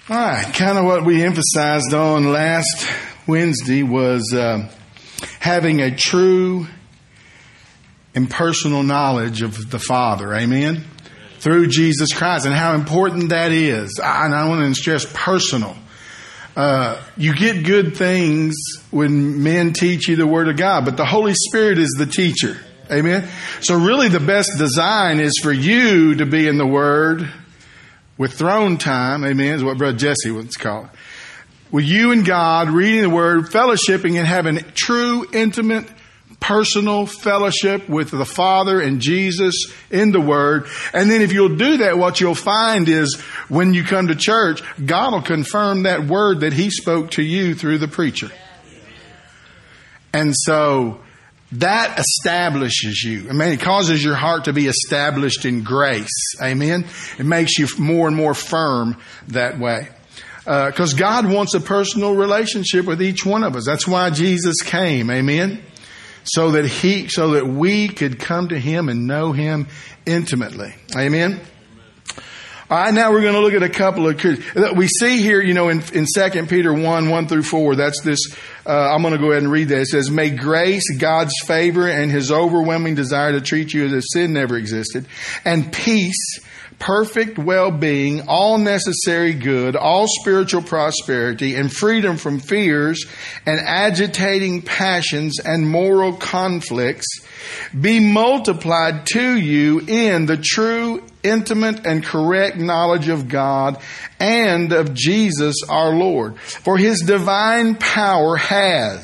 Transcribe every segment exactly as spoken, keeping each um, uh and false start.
All right, kind of what we emphasized on last Wednesday was uh, having a true and personal knowledge of the Father, amen, through Jesus Christ, and how important that is. And I want to stress personal. Uh, you get good things when men teach you the Word of God, but the Holy Spirit is the teacher, amen. So really the best design is for you to be in the Word with throne time, amen, is what Brother Jesse would call it. With you and God, reading the Word, fellowshipping, and having true, intimate, personal fellowship with the Father and Jesus in the Word. And then if you'll do that, what you'll find is when you come to church, God will confirm that Word that He spoke to you through the preacher. And so that establishes you. I mean, it causes your heart to be established in grace. Amen. It makes you more and more firm that way. Because uh, God wants a personal relationship with each one of us. That's why Jesus came. Amen. So that he, so that we could come to Him and know Him intimately. Amen. All right, now we're going to look at a couple of, we see here, you know, in, in Second Peter one, one through four, that's this, uh, I'm going to go ahead and read that. It says, may grace, God's favor, and His overwhelming desire to treat you as if sin never existed, and peace, perfect well-being, all necessary good, all spiritual prosperity, and freedom from fears and agitating passions and moral conflicts be multiplied to you in the true, intimate, and correct knowledge of God and of Jesus our Lord. For His divine power has.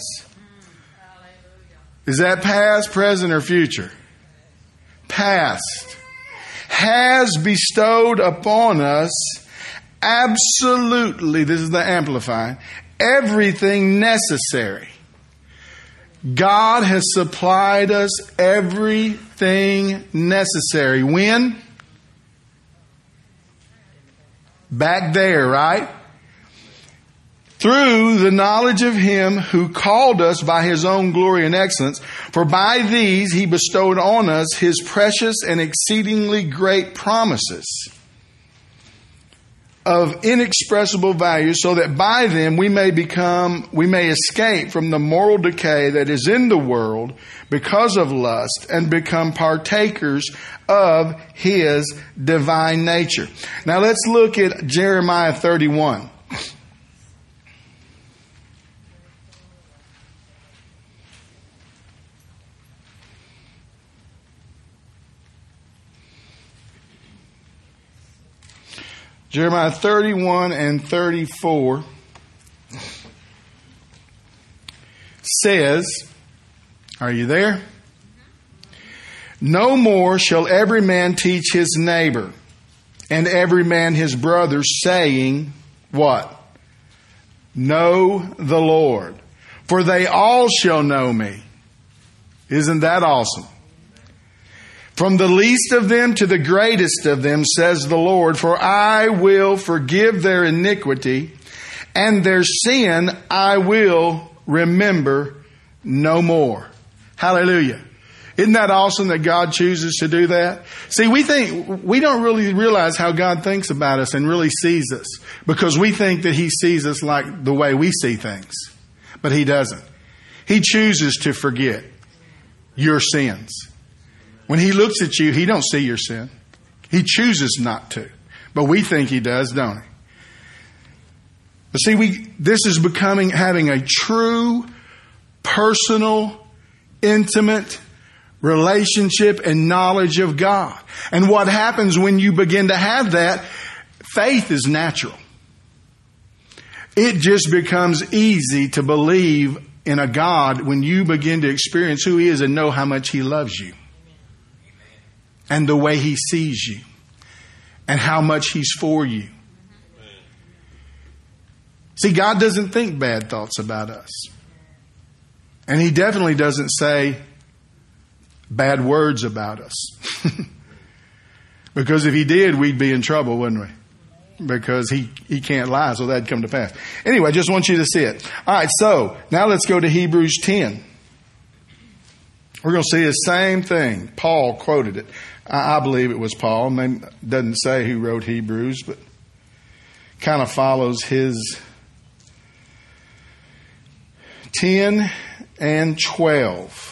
Is that past, present, or future? Past. Has bestowed upon us absolutely, this is the Amplified, everything necessary. God has supplied us everything necessary. When? Back there, right? Through the knowledge of Him who called us by His own glory and excellence. For by these He bestowed on us His precious and exceedingly great promises of inexpressible value, so that by them we may become, we may escape from the moral decay that is in the world because of lust, and become partakers of His divine nature. Now let's look at Jeremiah thirty-one. Jeremiah thirty-one and thirty-four says, are you there? No more shall every man teach his neighbor and every man his brother, saying, what? Know the Lord, for they all shall know me. Isn't that awesome? From the least of them to the greatest of them, says the Lord, for I will forgive their iniquity, and their sin I will remember no more. Hallelujah. Isn't that awesome that God chooses to do that? See, we think, we don't really realize how God thinks about us and really sees us, because we think that He sees us like the way we see things. But He doesn't. He chooses to forget your sins. When He looks at you, He don't see your sin. He chooses not to. But we think He does, don't He? But see, we this is becoming, having a true, personal, intimate relationship and knowledge of God. And what happens when you begin to have that, faith is natural. It just becomes easy to believe in a God when you begin to experience who He is and know how much He loves you. And the way He sees you. And how much He's for you. See, God doesn't think bad thoughts about us. And He definitely doesn't say bad words about us. Because if He did, we'd be in trouble, wouldn't we? Because he, he can't lie, so that'd come to pass. Anyway, I just want you to see it. All right, so now let's go to Hebrews ten. We're going to see the same thing. Paul quoted it. I, I believe it was Paul. It doesn't say who wrote Hebrews, but kind of follows his ten and twelve.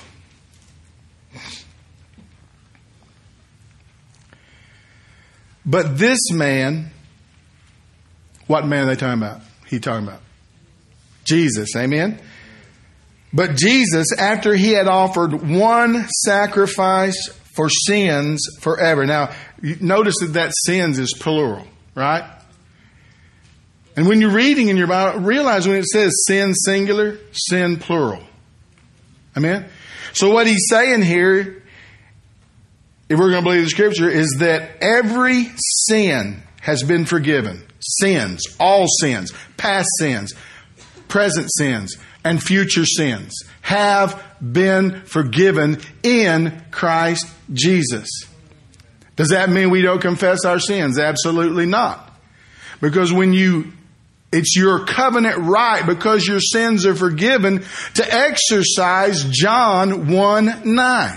But this man, what man are they talking about? He talking about Jesus, amen? But Jesus, after he had offered one sacrifice for sins forever. Now, notice that that sins is plural, right? And when you're reading in your Bible, realize when it says sin singular, sin plural. Amen? So what he's saying here, if we're going to believe the Scripture, is that every sin has been forgiven. Sins, all sins, past sins, present sins, and future sins have been forgiven in Christ Jesus. Does that mean we don't confess our sins? Absolutely not. Because when you, it's your covenant right, because your sins are forgiven, to exercise John one nine.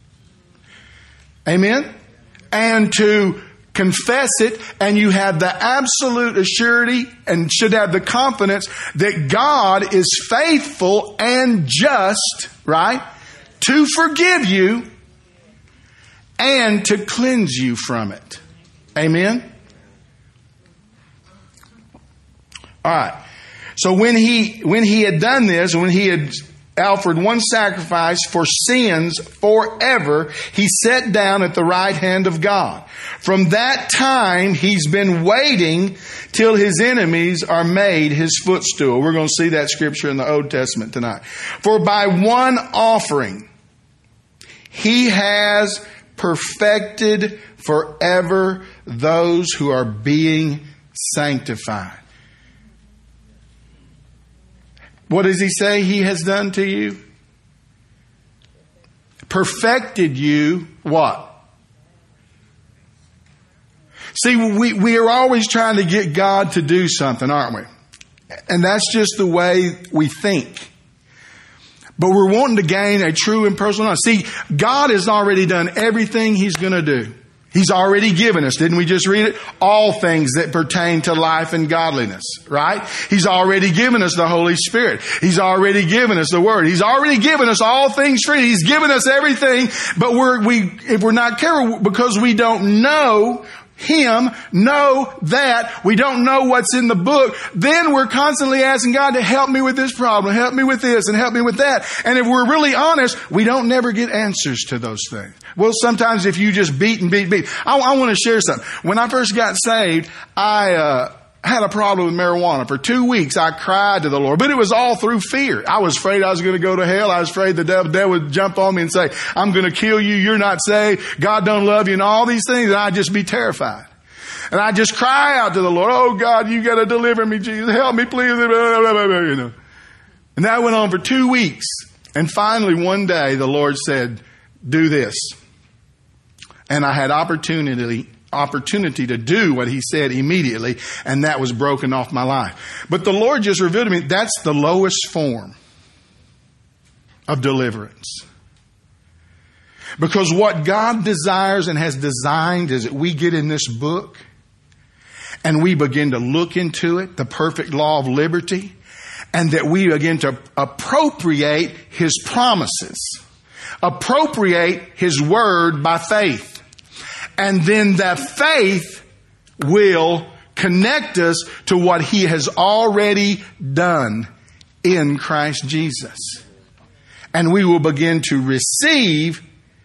Amen? And to confess it, and you have the absolute assurity and should have the confidence that God is faithful and just, right, to forgive you and to cleanse you from it. Amen? All right. So when he when he had done this, when he had offered one sacrifice for sins forever, he sat down at the right hand of God. From that time, he's been waiting till his enemies are made his footstool. We're going to see that scripture in the Old Testament tonight. For by one offering, he has perfected forever those who are being sanctified. What does he say he has done to you? Perfected you, what? See, we, we are always trying to get God to do something, aren't we? And that's just the way we think. But we're wanting to gain a true and personal knowledge. See, God has already done everything He's going to do. He's already given us, didn't we just read it? All things that pertain to life and godliness, right? He's already given us the Holy Spirit. He's already given us the Word. He's already given us all things free. He's given us everything, but we're, we, if we're not careful, because we don't know Him, know that, we don't know what's in the book, then we're constantly asking God to help me with this problem, help me with this, and help me with that. And if we're really honest, we don't never get answers to those things. Well, sometimes if you just beat and beat and beat. I, I want to share something. When I first got saved, I uh had a problem with marijuana. For two weeks, I cried to the Lord, but it was all through fear. I was afraid I was going to go to hell. I was afraid the devil, devil would jump on me and say, I'm going to kill you. You're not saved. God don't love you, and all these things. And I'd just be terrified. And I just cry out to the Lord, oh God, you got to deliver me, Jesus. Help me, please. You know. And that went on for two weeks. And finally, one day, the Lord said, do this. And I had opportunity opportunity to do what He said immediately, and that was broken off my life. But the Lord just revealed to me that's the lowest form of deliverance. Because what God desires and has designed is that we get in this book and we begin to look into it, the perfect law of liberty, and that we begin to appropriate His promises, appropriate His word by faith. And then that faith will connect us to what He has already done in Christ Jesus. And we will begin to receive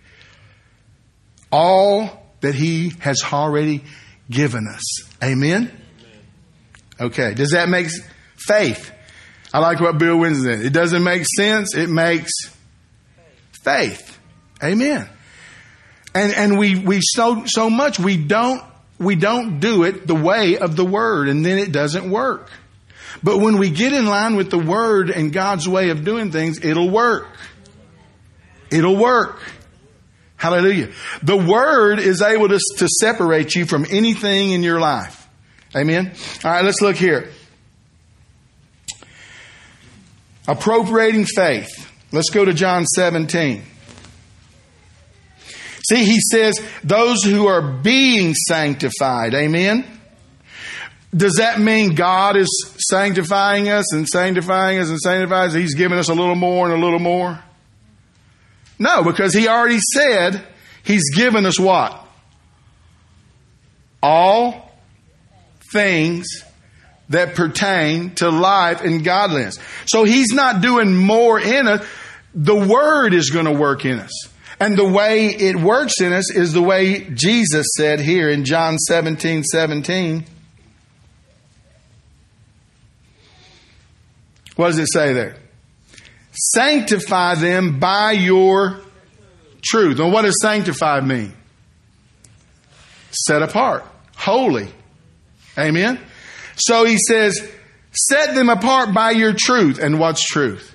all that He has already given us. Amen? Okay, does that make faith? I like what Bill Winston said. It doesn't make sense. It makes faith. Amen. And and we we so so much we don't we don't do it the way of the Word, and then it doesn't work. But when we get in line with the Word and God's way of doing things, it'll work. It'll work. Hallelujah. The Word is able to, to separate you from anything in your life. Amen. All right, let's look here. Appropriating faith. Let's go to John seventeen. See, He says, those who are being sanctified. Amen. Does that mean God is sanctifying us and sanctifying us and sanctifying us? He's giving us a little more and a little more? No, because He already said He's given us what? All things that pertain to life and godliness. So He's not doing more in us. The Word is going to work in us. And the way it works in us is the way Jesus said here in John seventeen seventeen. What does it say there? Sanctify them by your truth. And what does sanctify mean? Set apart. Holy. Amen? So He says, set them apart by your truth. And what's truth?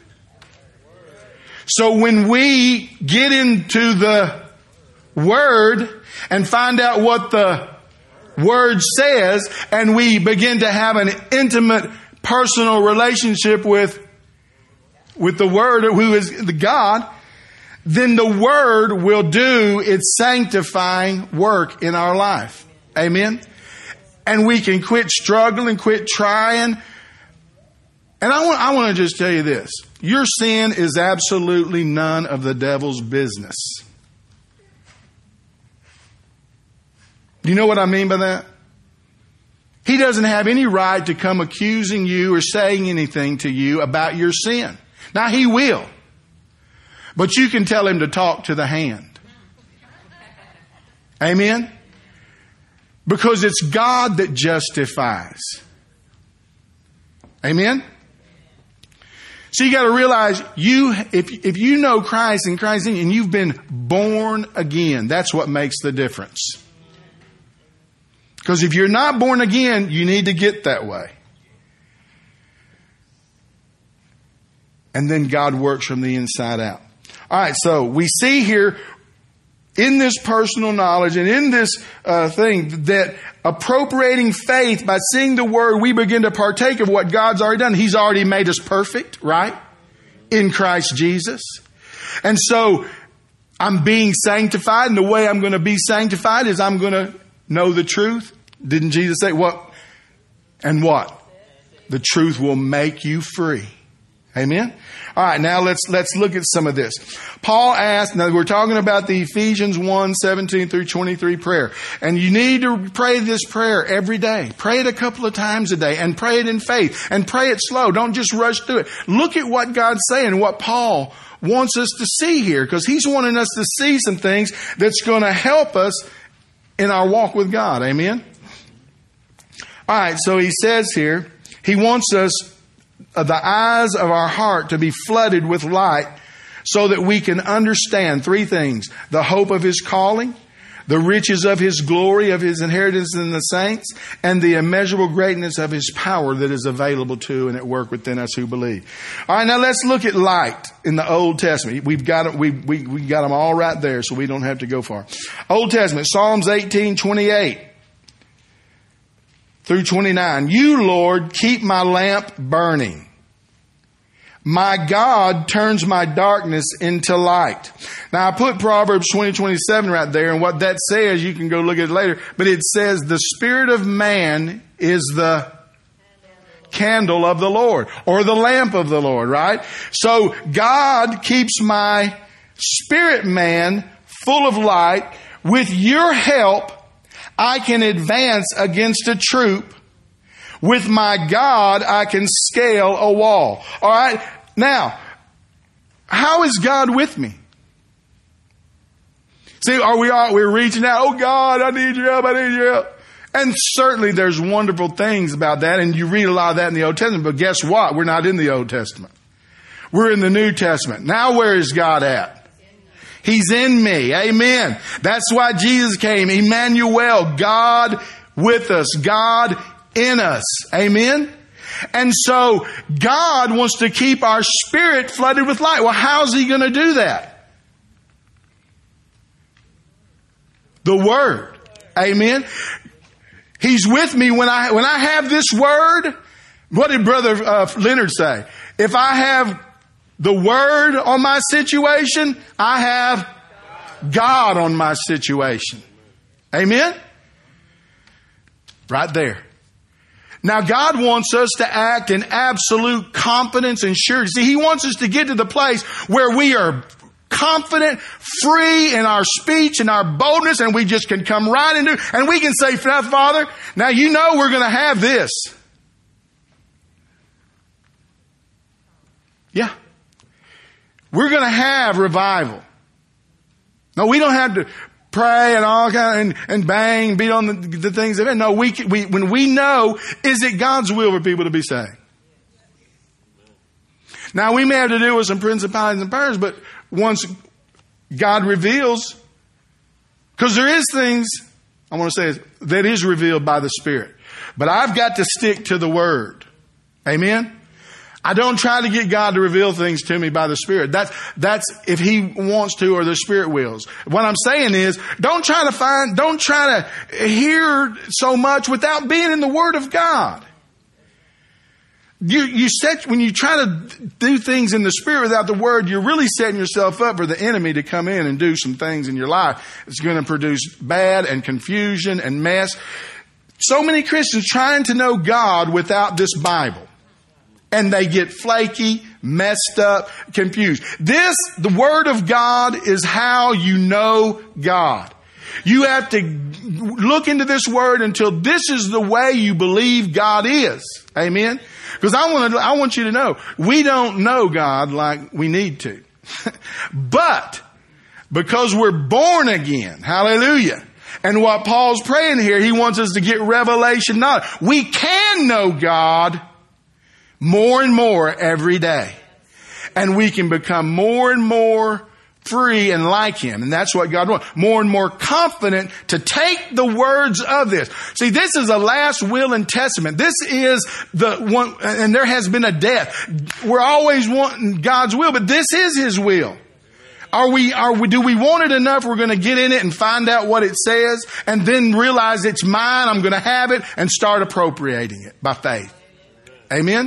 So when we get into the Word and find out what the Word says, and we begin to have an intimate personal relationship with, with the Word, who is the God, then the Word will do its sanctifying work in our life. Amen? And we can quit struggling, quit trying. And I want, I want to just tell you this. Your sin is absolutely none of the devil's business. Do you know what I mean by that? He doesn't have any right to come accusing you or saying anything to you about your sin. Now, he will. But you can tell him to talk to the hand. Amen? Because it's God that justifies. Amen? So you got to realize, you if if you know Christ and Christ in you, and you've been born again, that's what makes the difference. Because if you're not born again, you need to get that way. And then God works from the inside out. All right, so we see here in this personal knowledge and in this uh, thing that appropriating faith by seeing the Word, we begin to partake of what God's already done. He's already made us perfect, right? In Christ Jesus. And so I'm being sanctified, and the way I'm going to be sanctified is I'm going to know the truth. Didn't Jesus say what? And what? The truth will make you free. Amen? All right, now let's let's look at some of this. Paul asked, now we're talking about the Ephesians one, seventeen through twenty-three prayer. And you need to pray this prayer every day. Pray it a couple of times a day and pray it in faith and pray it slow. Don't just rush through it. Look at what God's saying, what Paul wants us to see here, because he's wanting us to see some things that's going to help us in our walk with God. Amen? All right, so he says here, he wants us the eyes of our heart to be flooded with light so that we can understand three things: the hope of His calling, the riches of His glory, of His inheritance in the saints, and the immeasurable greatness of His power that is available to and at work within us who believe. All right, now let's look at light in the Old Testament. We've got it, we, we, we got them all right there, so we don't have to go far. Old Testament, Psalms eighteen twenty-eight through twenty-nine. You, Lord, keep my lamp burning. My God turns my darkness into light. Now, I put Proverbs twenty twenty-seven right there, and what that says, you can go look at it later, but it says the spirit of man is the candle of the Lord, or the lamp of the Lord, right? So God keeps my spirit man full of light. With your help, I can advance against a troop. With my God, I can scale a wall. All right. Now, how is God with me? See, are we all, we're reaching out. Oh God, I need your help. I need your help. And certainly there's wonderful things about that. And you read a lot of that in the Old Testament. But guess what? We're not in the Old Testament. We're in the New Testament. Now where is God at? He's in me. Amen. That's why Jesus came. Emmanuel, God with us. God in us. Amen. And so God wants to keep our spirit flooded with light. Well, how's He going to do that? The Word. Amen. He's with me when I when I have this Word. What did Brother uh, Leonard say? If I have the Word on my situation, I have God on my situation. Amen? Right there. Now, God wants us to act in absolute confidence and surety. See, He wants us to get to the place where we are confident, free in our speech and our boldness, and we just can come right into, and we can say, Father, now you know we're going to have this. Yeah. We're going to have revival. No, we don't have to pray and all kind of, and, and bang, beat on the, the things of it. No, we, we, when we know, is it God's will for people to be saved? Now, we may have to deal with some principalities and powers, but once God reveals, because there is things, I want to say, that is revealed by the Spirit. But I've got to stick to the Word. Amen? I don't try to get God to reveal things to me by the Spirit. That's, that's if He wants to or the Spirit wills. What I'm saying is, don't try to find, don't try to hear so much without being in the Word of God. You, you set, when you try to do things in the Spirit without the Word, you're really setting yourself up for the enemy to come in and do some things in your life. It's going to produce bad and confusion and mess. So many Christians trying to know God without this Bible. And they get flaky, messed up, confused. This, the Word of God, is how you know God. You have to look into this Word until this is the way you believe God is. Amen? Because I want to, I want you to know, we don't know God like we need to. But, because we're born again, hallelujah. And what Paul's praying here, he wants us to get revelation knowledge. We can know God more and more every day. And we can become more and more free and like Him. And that's what God wants. More and more confident to take the words of this. See, this is a last will and testament. This is the one, and there has been a death. We're always wanting God's will, but this is His will. Are we, are we, do we want it enough? We're going to get in it and find out what it says and then realize it's mine. I'm going to have it and start appropriating it by faith. Amen.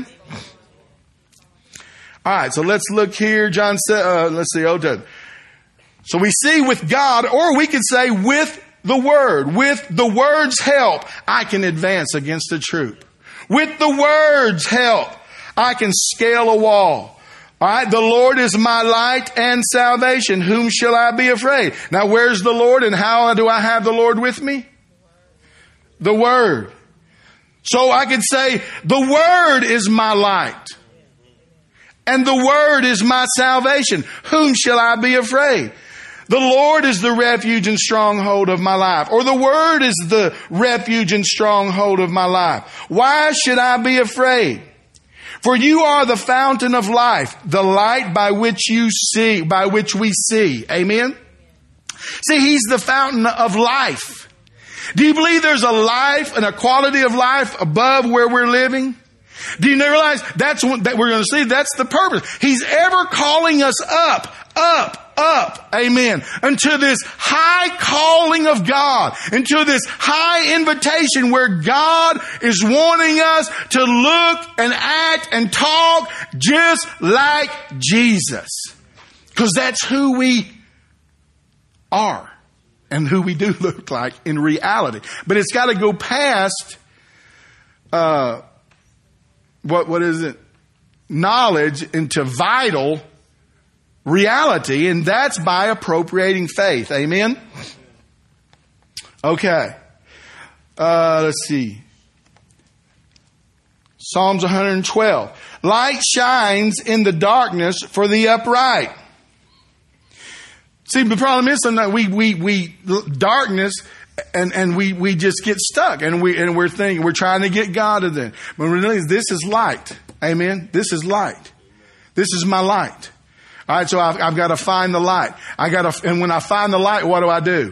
All right, so let's look here. John said, uh, let's see. Oh, so we see with God, or we could say with the Word, with the Word's help, I can advance against the troop. With the Word's help, I can scale a wall. All right, the Lord is my light and salvation. Whom shall I be afraid? Now, where's the Lord, and how do I have the Lord with me? The Word. So I could say, the Word is my light. And the Word is my salvation. Whom shall I be afraid? The Lord is the refuge and stronghold of my life. Or the Word is the refuge and stronghold of my life. Why should I be afraid? For you are the fountain of life, the light by which you see, by which we see. Amen? See, He's the fountain of life. Do you believe there's a life and a quality of life above where we're living? Do you realize that's what that we're going to see? That's the purpose. He's ever calling us up, up, up, amen, into this high calling of God, into this high invitation where God is wanting us to look and act and talk just like Jesus. Because that's who we are and who we do look like in reality. But it's got to go past, uh, What, what is it? Knowledge into vital reality. And that's by appropriating faith. Amen? Okay. Uh, let's see. Psalms one hundred twelve. Light shines in the darkness for the upright. See, the problem is sometimes we, we, we, darkness, And and we, we just get stuck and we and we're thinking we're trying to get God to them. But really, this is light. Amen. This is light. This is my light. All right. So I've, I've got to find the light. I got to, and when I find the light, what do I do?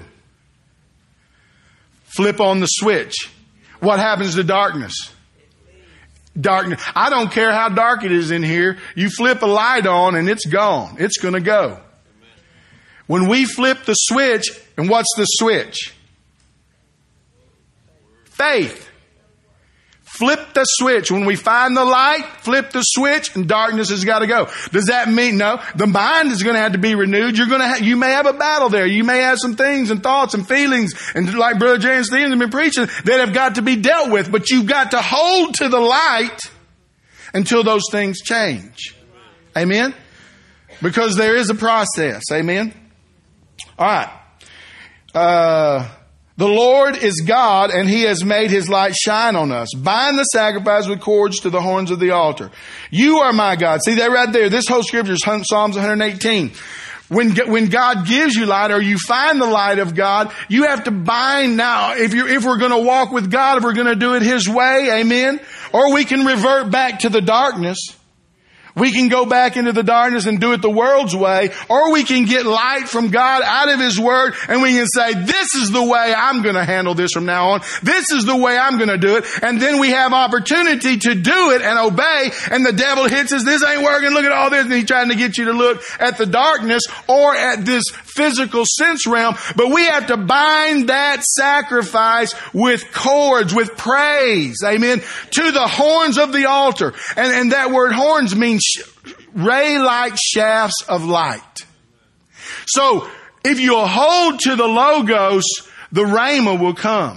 Flip on the switch. What happens to darkness? Darkness. I don't care how dark it is in here. You flip a light on and it's gone. It's going to go. When we flip the switch, and what's the switch? Faith. Flip the switch. When we find the light, flip the switch and darkness has got to go. Does that mean, no, the mind is going to have to be renewed. You're going to have, you may have a battle there. You may have some things and thoughts and feelings, and like Brother James Stevens has been preaching, that have got to be dealt with. But you've got to hold to the light until those things change. Amen? Because there is a process. Amen? All right. Uh, the Lord is God, and He has made His light shine on us. Bind the sacrifice with cords to the horns of the altar. You are my God. See that right there? This whole scripture is Psalms one eighteen. When, when God gives you light, or you find the light of God, you have to bind now. If you if we're going to walk with God, if we're going to do it His way, amen? Or we can revert back to the darkness. We can go back into the darkness and do it the world's way, or we can get light from God out of His Word, and we can say, this is the way I'm going to handle this from now on. This is the way I'm going to do it. And then we have opportunity to do it and obey, and the devil hits us, this ain't working, look at all this, and he's trying to get you to look at the darkness or at this physical sense realm. But we have to bind that sacrifice with cords, with praise, amen, to the horns of the altar. And, and that word horns means ray-like shafts of light. So, if you'll hold to the Logos, the Rhema will come.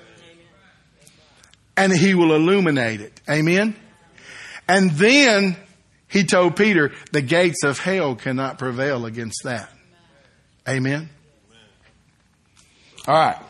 And He will illuminate it. Amen? And then, He told Peter, the gates of hell cannot prevail against that. Amen? All right.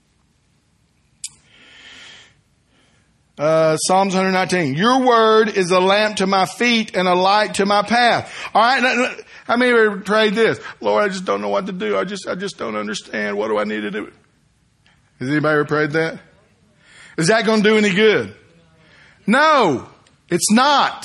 Uh, Psalms one nineteen. Your word is a lamp to my feet and a light to my path. All right. How many of you ever prayed this? Lord, I just don't know what to do. I just, I just don't understand. What do I need to do? Has anybody ever prayed that? Is that going to do any good? No, it's not.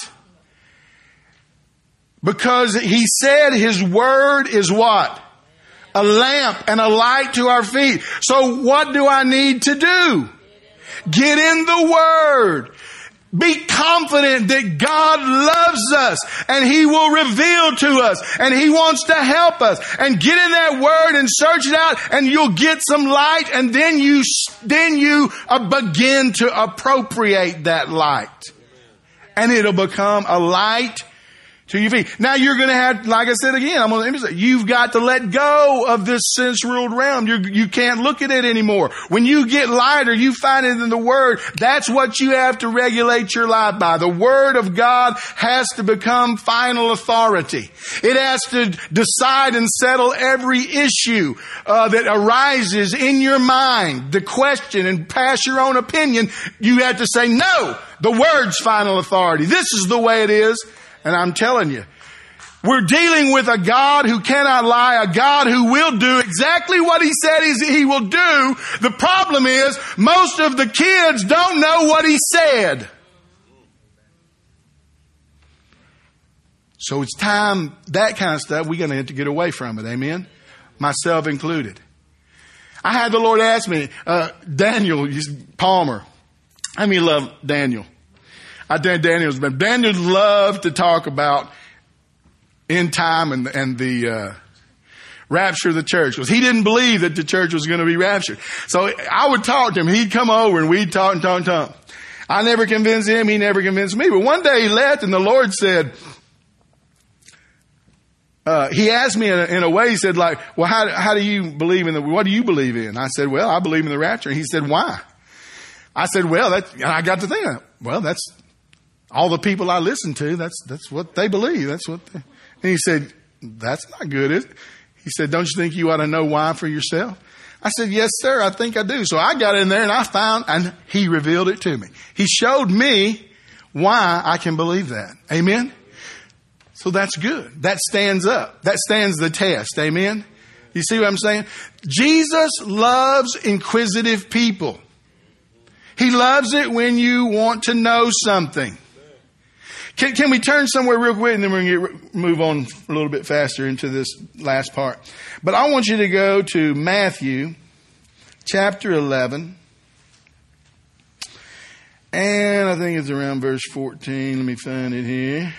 Because He said His word is what? A lamp and a light to our feet. So what do I need to do? Get in the Word. Be confident that God loves us and He will reveal to us and He wants to help us. And get in that Word and search it out, and you'll get some light, and then you, then you uh, begin to appropriate that light. And it'll become a light to your feet. Now you're going to have, like I said again, I'm going to emphasize, you've got to let go of this sense-ruled realm. You're, you can't look at it anymore. When you get lighter, you find it in the Word. That's what you have to regulate your life by. The Word of God has to become final authority. It has to decide and settle every issue uh, that arises in your mind. The question, and pass your own opinion. You have to say, no, the Word's final authority. This is the way it is. And I'm telling you, we're dealing with a God who cannot lie, a God who will do exactly what He said He will do. The problem is, most of the kids don't know what He said. So it's time, that kind of stuff, we're going to have to get away from it. Amen? Myself included. I had the Lord ask me, uh, Daniel Palmer, how many love Daniel? I think Daniel's been, Daniel loved to talk about end time and, and the, uh, rapture of the church, because he didn't believe that the church was going to be raptured. So I would talk to him. He'd come over and we'd talk and talk and talk. I never convinced him. He never convinced me. But one day he left and the Lord said, uh, he asked me in a, in a way, he said like, well, how, how do you believe in the, what do you believe in? I said, well, I believe in the rapture. He said, why? I said, well, that, and I got to think, well, that's, all the people I listen to, that's that's what they believe. That's what. They, and he said, that's not good, is it? He said, don't you think you ought to know why for yourself? I said, yes, sir, I think I do. So I got in there and I found, and he revealed it to me. He showed me why I can believe that. Amen? So that's good. That stands up. That stands the test. Amen? You see what I'm saying? Jesus loves inquisitive people. He loves it when you want to know something. Can, can we turn somewhere real quick and then we're going to move on a little bit faster into this last part. But I want you to go to Matthew chapter eleven. And I think it's around verse fourteen. Let me find it here.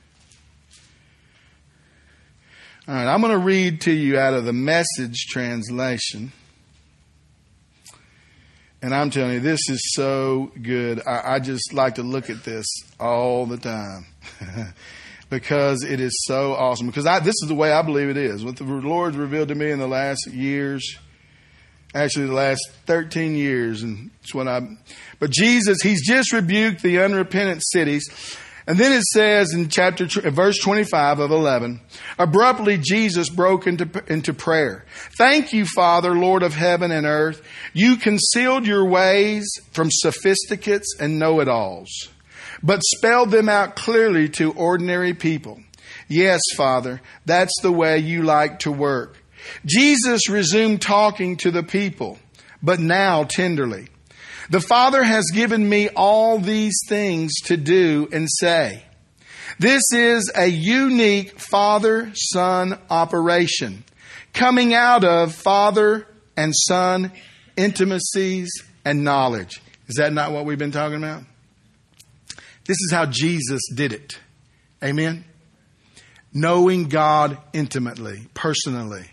All right, I'm going to read to you out of the Message translation. And I'm telling you, this is so good. I, I just like to look at this all the time because it is so awesome. Because I, this is the way I believe it is. What the Lord's revealed to me in the last years, actually the last thirteen years, and it's what I. But Jesus, He's just rebuked the unrepentant cities. And then it says in chapter, verse twenty-five of eleven, abruptly Jesus broke into, into prayer. Thank you, Father, Lord of heaven and earth. You concealed your ways from sophisticates and know-it-alls, but spelled them out clearly to ordinary people. Yes, Father, that's the way you like to work. Jesus resumed talking to the people, but now tenderly. The Father has given me all these things to do and say. This is a unique father-son operation coming out of father and son intimacies and knowledge. Is that not what we've been talking about? This is how Jesus did it. Amen? Knowing God intimately, personally.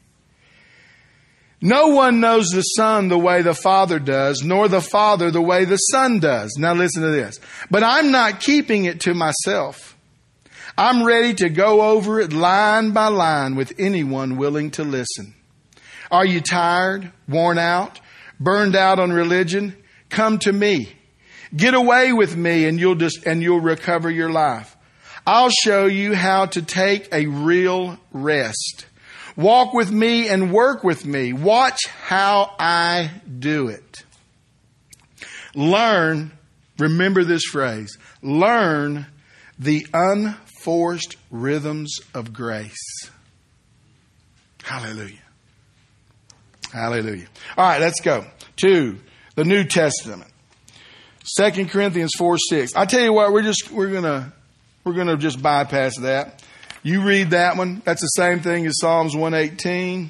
No one knows the Son the way the Father does, nor the Father the way the Son does. Now listen to this. But I'm not keeping it to myself. I'm ready to go over it line by line with anyone willing to listen. Are you tired, worn out, burned out on religion? Come to me. Get away with me and you'll just, and you'll recover your life. I'll show you how to take a real rest. Walk with me and work with me. Watch how I do it. Learn, remember this phrase, learn the unforced rhythms of grace. Hallelujah. Hallelujah. All right, let's go to the New Testament. Second Corinthians four six. I tell you what, we're just we're gonna we're gonna just bypass that. You read that one. That's the same thing as Psalms one eighteen.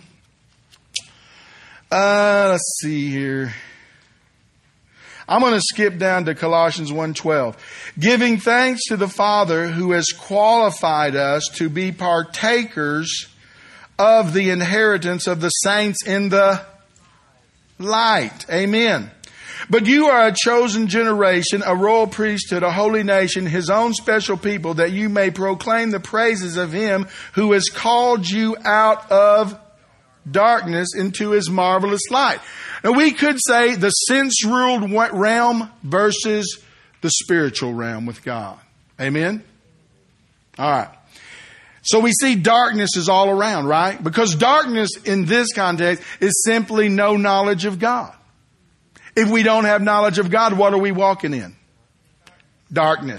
Uh, let's see here. I'm going to skip down to Colossians one twelve. Giving thanks to the Father who has qualified us to be partakers of the inheritance of the saints in the light. Amen. But you are a chosen generation, a royal priesthood, a holy nation, His own special people, that you may proclaim the praises of Him who has called you out of darkness into His marvelous light. Now we could say the sense-ruled realm versus the spiritual realm with God. Amen? All right. So we see darkness is all around, right? Because darkness in this context is simply no knowledge of God. If we don't have knowledge of God, what are we walking in? Darkness.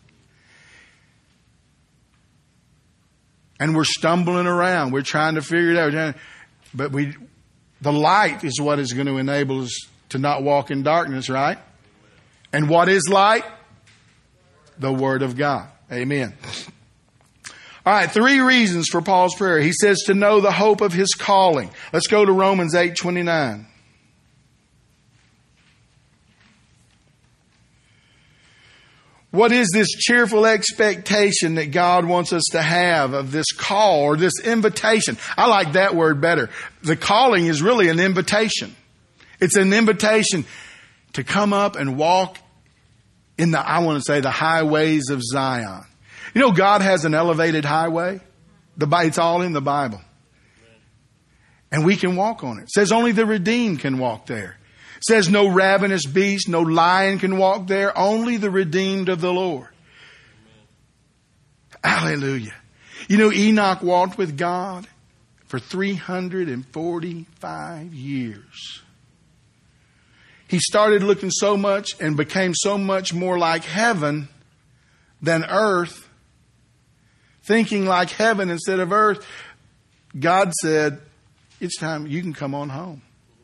And we're stumbling around. We're trying to figure it out. But we, the light is what is going to enable us to not walk in darkness, right? And what is light? The Word of God. Amen. All right, three reasons for Paul's prayer. He says to know the hope of his calling. Let's go to Romans eight twenty-nine. What is this cheerful expectation that God wants us to have of this call or this invitation? I like that word better. The calling is really an invitation. It's an invitation to come up and walk in the, I want to say, the highways of Zion. You know, God has an elevated highway. The, it's all in the Bible. And we can walk on it. It says only the redeemed can walk there. It says no ravenous beast, no lion can walk there. Only the redeemed of the Lord. Hallelujah. You know, Enoch walked with God for three hundred forty-five years. He started looking so much and became so much more like heaven than earth, thinking like heaven instead of earth. God said, it's time, you can come on home.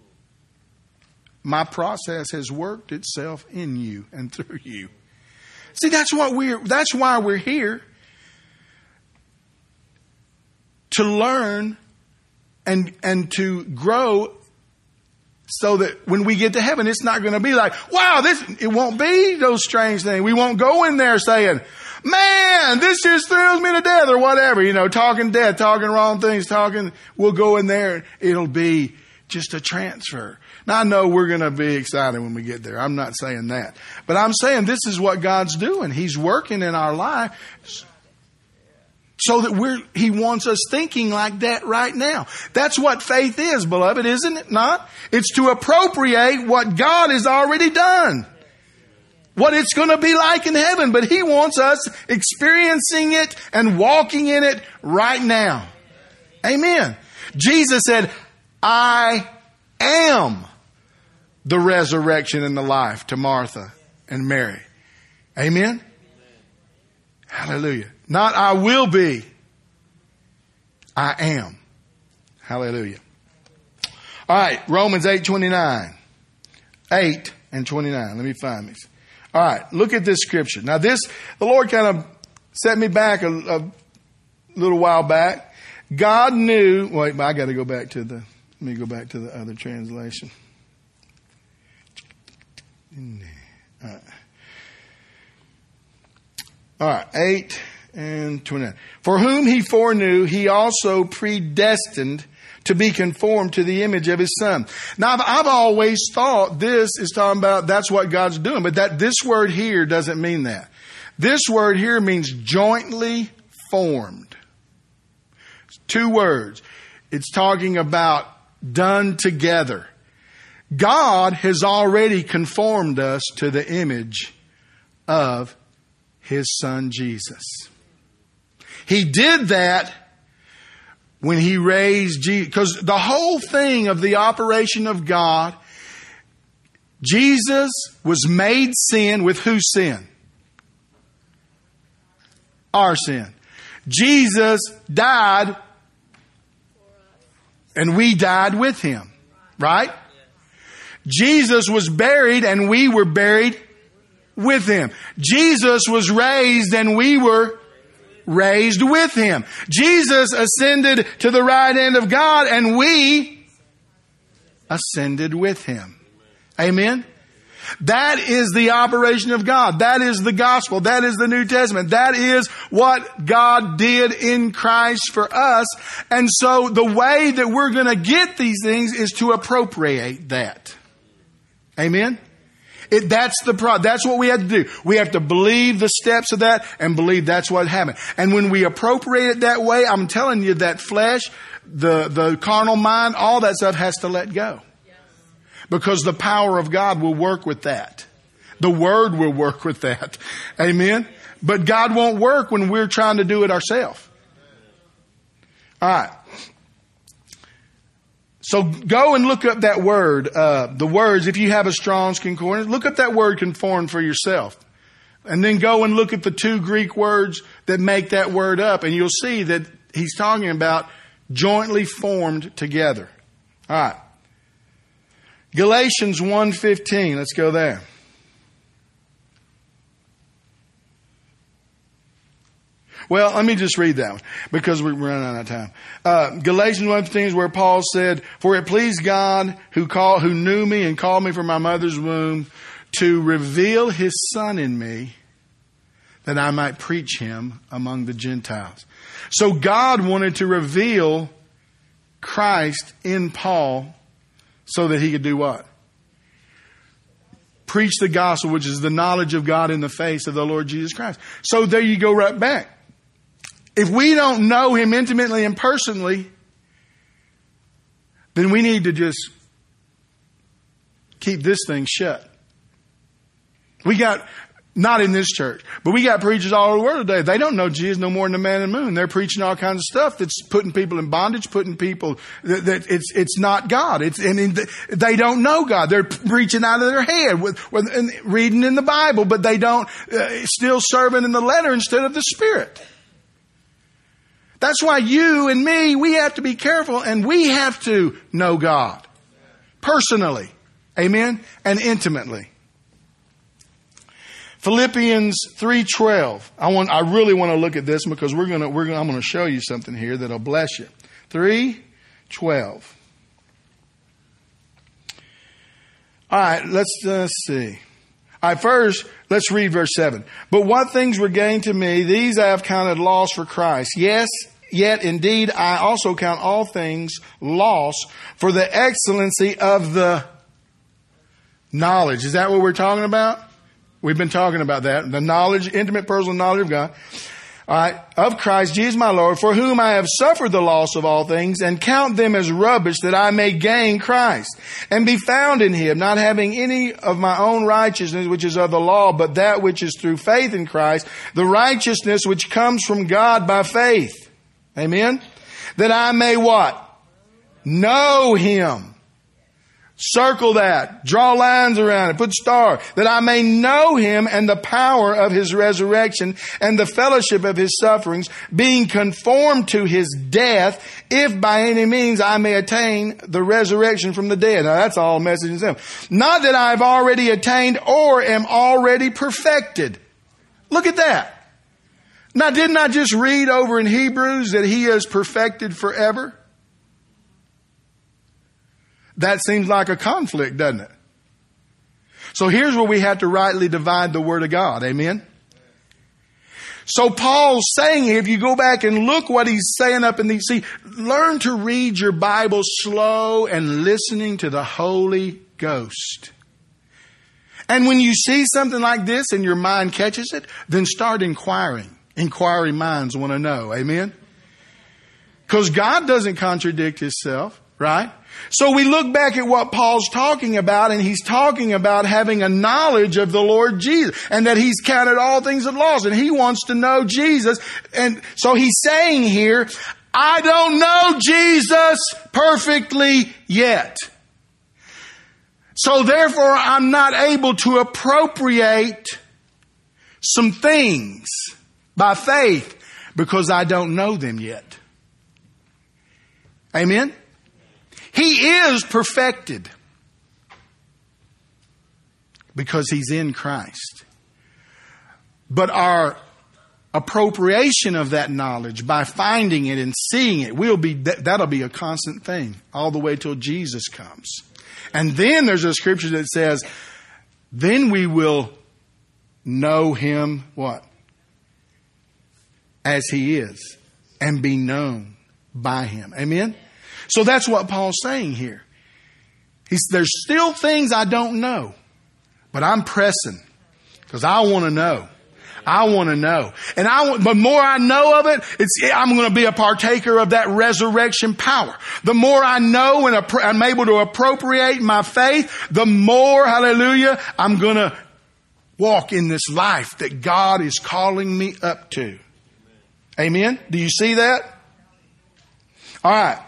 My process has worked itself in you and through you. See, that's what we're, that's why we're here. To learn and, and to grow so that when we get to heaven, it's not going to be like, wow, this, it won't be those strange things. We won't go in there saying, man, this just thrills me to death or whatever, you know, talking death, talking wrong things, talking, we'll go in there. It'll be just a transfer. Now, I know we're going to be excited when we get there. I'm not saying that. But I'm saying this is what God's doing. He's working in our life so that we're, He wants us thinking like that right now. That's what faith is, beloved, isn't it not? It's to appropriate what God has already done. What it's going to be like in heaven. But He wants us experiencing it and walking in it right now. Amen. Jesus said, I am the resurrection and the life to Martha and Mary. Amen. Hallelujah. Not I will be. I am. Hallelujah. All right. Romans eight twenty-nine. eight and twenty-nine. Let me find these. All right. Look at this scripture. Now this, the Lord kind of set me back a, a little while back. God knew, wait, I got to go back to the, let me go back to the other translation. All right. All right. eight and twenty-nine. For whom He foreknew, He also predestined to be conformed to the image of His Son. Now, I've, I've always thought this is talking about that's what God's doing, but that this word here doesn't mean that. This word here means jointly formed. It's two words. It's talking about done together. God has already conformed us to the image of His Son Jesus. He did that when He raised Jesus. Because the whole thing of the operation of God, Jesus was made sin with whose sin? Our sin. Jesus died and we died with Him. Right? Jesus was buried and we were buried with Him. Jesus was raised and we were raised with Him. Jesus ascended to the right hand of God and we ascended with Him. Amen. That is the operation of God. That is the gospel. That is the New Testament. That is what God did in Christ for us. And so the way that we're going to get these things is to appropriate that. Amen. It, that's the pro. That's what we have to do. We have to believe the steps of that and believe that's what happened. And when we appropriate it that way, I'm telling you that flesh, the, the carnal mind, all that stuff has to let go. Because the power of God will work with that. The Word will work with that. Amen. But God won't work when we're trying to do it ourselves. All right. So go and look up that word, uh, the words, if you have a Strong's Concordance, look up that word conformed for yourself. And then go and look at the two Greek words that make that word up. And you'll see that he's talking about jointly formed together. All right. Galatians one fifteen. Let's go there. Well, let me just read that one because we're running out of time. Uh, Galatians one fifteen is where Paul said, "For it pleased God who called, who knew me and called me from my mother's womb to reveal His Son in me that I might preach Him among the Gentiles." So God wanted to reveal Christ in Paul so that he could do what? Preach the gospel, which is the knowledge of God in the face of the Lord Jesus Christ. So there you go right back. If we don't know Him intimately and personally, then we need to just keep this thing shut. We got, not in this church, but we got preachers all over the world today. They don't know Jesus no more than the man in the moon. They're preaching all kinds of stuff that's putting people in bondage, putting people, that, that it's it's not God. It's I mean, they don't know God. They're preaching out of their head, with, with and reading in the Bible, but they don't, uh, still serving in the letter instead of the Spirit. That's why you and me, we have to be careful and we have to know God personally. Amen. And intimately. Philippians three twelve. I want, I really want to look at this because we're going to, we're going to, I'm going to show you something here that'll bless you. three twelve. All right. Let's, uh, see. All right. First, let's read verse seven. But what things were gained to me, these I have counted loss for Christ. Yes, yet indeed I also count all things loss for the excellency of the Knowledge. Is that what we're talking about? We've been talking about that. The knowledge, intimate personal knowledge of God. All right. Of Christ Jesus my Lord, for whom I have suffered the loss of all things and count them as rubbish that I may gain Christ and be found in him, not having any of my own righteousness, which is of the law, but that which is through faith in Christ, the righteousness which comes from God by faith. Amen. That I may what? Know him. Circle that. Draw lines around it. Put star. That I may know him and the power of his resurrection and the fellowship of his sufferings, being conformed to his death, if by any means I may attain the resurrection from the dead. Now that's all message itself. Not that I've already attained or am already perfected. Look at that. Now didn't I just read over in Hebrews that he is perfected forever? That seems like a conflict, doesn't it? So here's where we have to rightly divide the Word of God. Amen? So Paul's saying here, if you go back and look what he's saying up in these, see, learn to read your Bible slow and listening to the Holy Ghost. And when you see something like this and your mind catches it, then start inquiring. Inquiring minds want to know. Amen? Because God doesn't contradict himself, right? So we look back at what Paul's talking about, and he's talking about having a knowledge of the Lord Jesus and that he's counted all things as loss and he wants to know Jesus. And so he's saying here, I don't know Jesus perfectly yet. So therefore I'm not able to appropriate some things by faith because I don't know them yet. Amen? He is perfected because he's in Christ. But our appropriation of that knowledge by finding it and seeing it will be, that'll be a constant thing all the way till Jesus comes. And then there's a scripture that says, then we will know him what? As he is and be known by him. Amen? So that's what Paul's saying here. He's, there's still things I don't know, but I'm pressing because I want to know. I want to know. And I want, but more I know of it, it's, I'm going to be a partaker of that resurrection power. The more I know and I'm able to appropriate my faith, the more, hallelujah, I'm going to walk in this life that God is calling me up to. Amen? Do you see that? All right.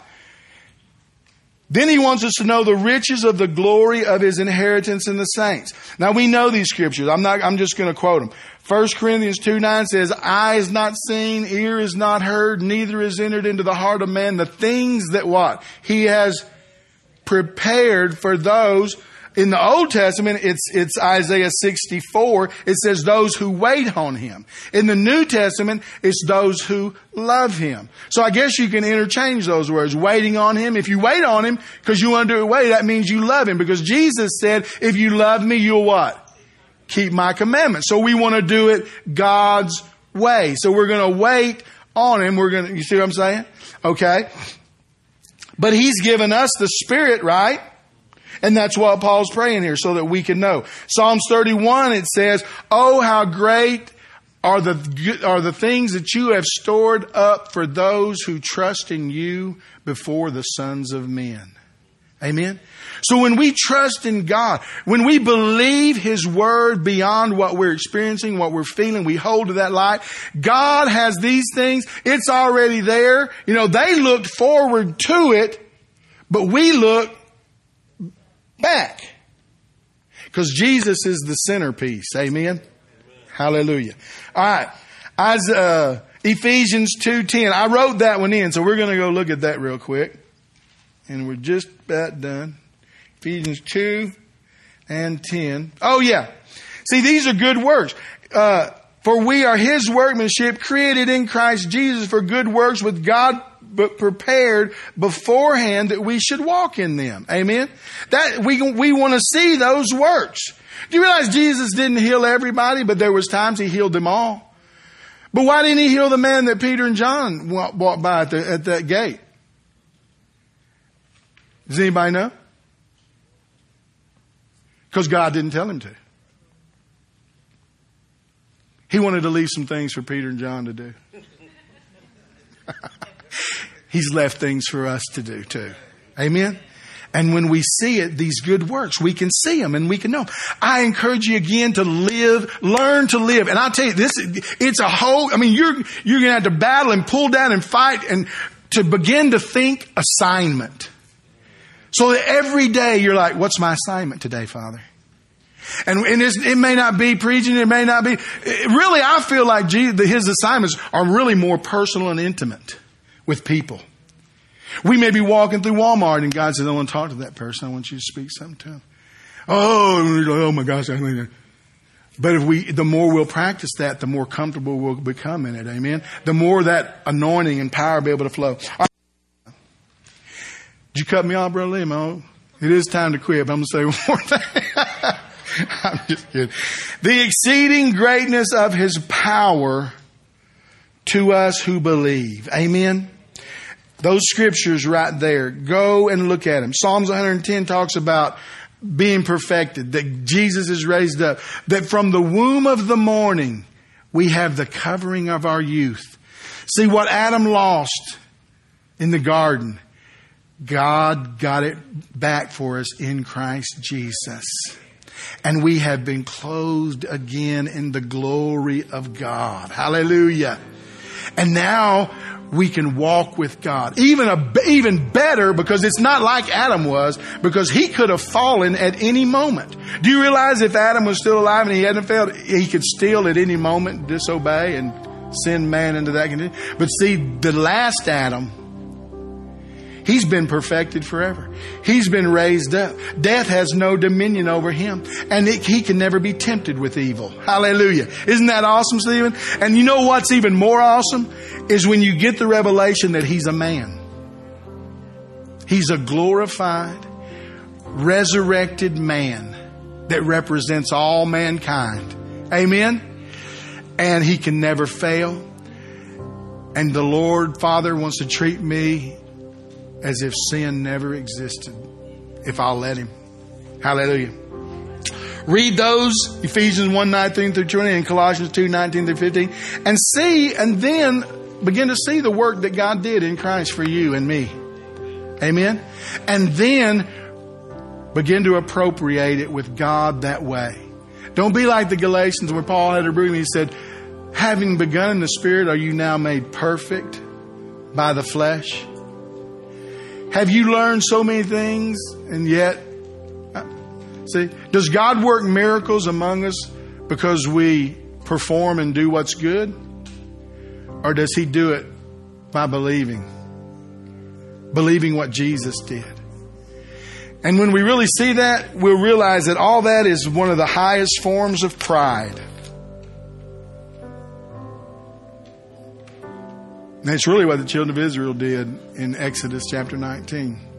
Then he wants us to know the riches of the glory of his inheritance in the saints. Now we know these scriptures. I'm not, I'm just going to quote them. First Corinthians two nine says, eye is not seen, ear is not heard, neither is entered into the heart of man the things that what? He has prepared for those. In the Old Testament, it's, it's Isaiah sixty-four. It says those who wait on him. In the New Testament, it's those who love him. So I guess you can interchange those words. Waiting on him. If you wait on him because you want to do it way, that means you love him. Because Jesus said, if you love me, you'll what? Keep my commandments. So we want to do it God's way. So we're going to wait on him. We're going to, you see what I'm saying? Okay. But he's given us the Spirit, right? And that's what Paul's praying here so that we can know. Psalms thirty-one, it says, oh, how great are the, are the things that you have stored up for those who trust in you before the sons of men. Amen. So when we trust in God, when we believe his word beyond what we're experiencing, what we're feeling, we hold to that light. God has these things. It's already there. You know, they looked forward to it, but we look back. Because Jesus is the centerpiece. Amen? Amen. Hallelujah. All right. As, uh, Ephesians two ten. I wrote that one in, so we're going to go look at that real quick. And we're just about done. Ephesians two and ten. Oh, yeah. See, these are good works. Uh, for we are his workmanship, created in Christ Jesus for good works, with God but prepared beforehand that we should walk in them. Amen. That we we want to see those works. Do you realize Jesus didn't heal everybody, but there was times he healed them all? But why didn't he heal the man that Peter and John walked by at, the, at that gate? Does anybody know? Because God didn't tell him to. He wanted to leave some things for Peter and John to do. He's left things for us to do too. Amen? And when we see it, these good works, we can see them and we can know. I encourage you again to live, learn to live. And I'll tell you, this, it's a whole, I mean, you're, you're going to have to battle and pull down and fight and to begin to think assignment. So that every day you're like, what's my assignment today, Father? And, and it's, it may not be preaching, it may not be, it, really I feel like Jesus, his assignments are really more personal and intimate with people. We may be walking through Walmart and God says, I want to talk to that person. I want you to speak something to him. Oh, oh my gosh. But if we, the more we'll practice that, the more comfortable we'll become in it. Amen. The more that anointing and power will be able to flow. Right. Did you cut me off, Brother Limo? It is time to quit, but I'm going to say one more thing. I'm just kidding. The exceeding greatness of his power to us who believe. Amen. Those scriptures right there. Go and look at them. Psalms one hundred ten talks about being perfected, that Jesus is raised up, that from the womb of the morning we have the covering of our youth. See what Adam lost in the garden, God got it back for us in Christ Jesus. And we have been clothed again in the glory of God. Hallelujah. And now we can walk with God. Even a, even better, because it's not like Adam was, because he could have fallen at any moment. Do you realize if Adam was still alive and he hadn't failed, he could still at any moment disobey and send man into that condition? But see, the last Adam, he's been perfected forever. He's been raised up. Death has no dominion over him. And it, he can never be tempted with evil. Hallelujah. Isn't that awesome, Stephen? And you know what's even more awesome? Is when you get the revelation that he's a man. He's a glorified, resurrected man that represents all mankind. Amen? And he can never fail. And the Lord Father wants to treat me as if sin never existed, if I'll let him. Hallelujah. Read those, Ephesians one, nineteen through twenty, and Colossians two, nineteen through fifteen, and see, and then begin to see the work that God did in Christ for you and me. Amen? And then begin to appropriate it with God that way. Don't be like the Galatians where Paul had a rebuke. He said, having begun in the Spirit, are you now made perfect by the flesh? Have you learned so many things and yet, see, does God work miracles among us because we perform and do what's good? Or does he do it by believing? Believing what Jesus did. And when we really see that, we'll realize that all that is one of the highest forms of pride. And that's really what the children of Israel did in Exodus chapter nineteen.